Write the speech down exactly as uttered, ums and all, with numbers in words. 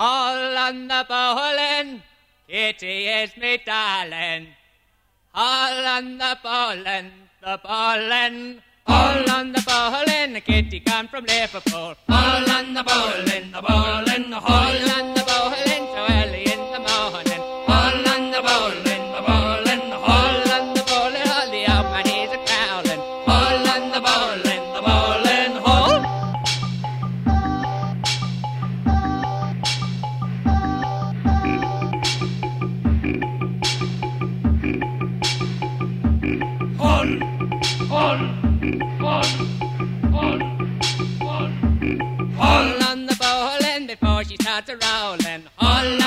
All on the bowling, Kitty is me darling. All on the bowling, the bowling. All on the bowling, Kitty come from Liverpool. All on the bowling, the bowling. All on the bowling, so early in the morning. All on the bowling, the bowling. All on the bowling, all the old man he's a growling. All on the bowling, the bowling. All. All, all. All on the bowling before she starts a rolling. All